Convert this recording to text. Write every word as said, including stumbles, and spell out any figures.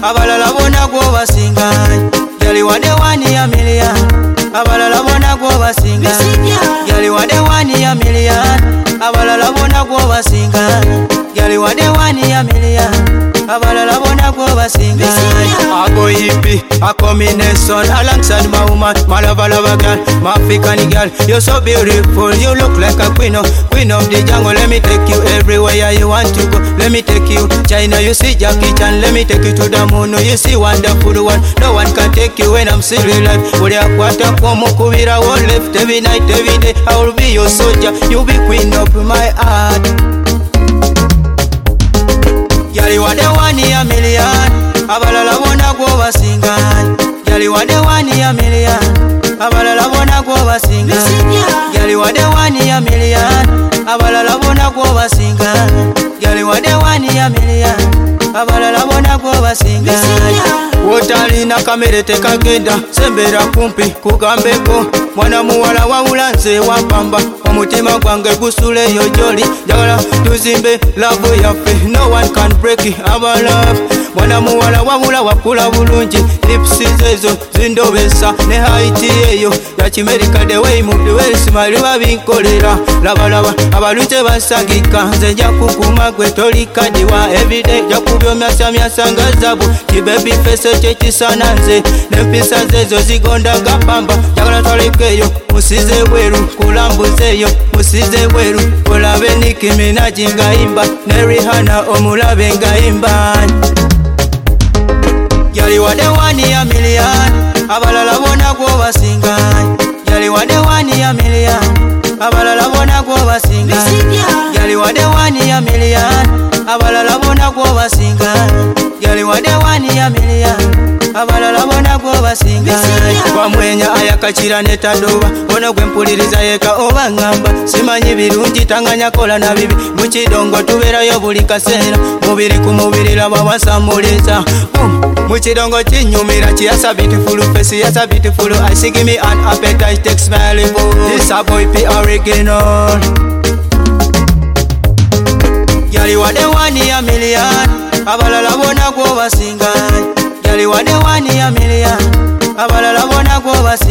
abalala bona gwo basinga. Girl you are the one in a million, abalala bona gwo basinga. Girl you are the one in a million, abalala bona gwo basinga. Girl you are the one in a million, abalala bona gwo basinga. I go hippie, a combination alongside my woman, my lover lover girl, my African girl. You're so beautiful, you look like a queen of, queen of the jungle. Let me take you everywhere you want to go. Let me take you China, you see Jackie Chan. Let me take you to the moon, you see wonderful one. No one can take you when I'm still alive. Uri akwata kwa mukubira all left every night, every day. I will be your soldier, you'll be queen of my heart. Girl you are the one in a million, abalala bona gwo basinga. Girl you are the one in a million, abalala bona gwo basinga. Girl you are the one in a million, abalala bona gwo basinga. Girl you are the one in a million, abalala bona gwo basinga. Wotalina kamere tekagenda sembera kumpi kugambeko mwana muwala wawula nze wapamba omutima gwange gusule yo joli jagala tuzimbe love yaffe no one can break it our love mwana muwala wawula wakula bulungi lips zezo zindobesa ne height eyo ya kimerika the way move the way smile babinkolera labalaba abalute basagika nze nja kukuma gwe tolikadiwa everyday jakubyo myasa myasa ngazabu kibaby face chekisana nze nempisa zezo zigonda gapamba jagala tolikeyo musize bweru kulambuzeyo musize bweru olabe Nicki Minaj ngaimba ne Rihanna omulabe ngaimba. Girl you are the one in a million, abalala bona gwo basinga. Girl you are the one in a million, abalala bona gwo basinga. Girl you are the one in a million, abalala bona gwo basinga. Girl you are the one in a million, abalala bona gwo basinga. Wamwenya ayakachira netadoba bona gwempuliriza yeka oba ngamba simanyi birungi tanganya kola na bibi mukidongo tuberayo buli kaseera mubiri ku mubiri laba wasambuliza mukidongo kinyumira kiyasa beautiful face yasa beautiful I see give me an appetite take smiling this a boy P original. Girl you are the one in a million, abalala bona gwo basinga. Girl you are the one in a million, abalala bona gwo basinga.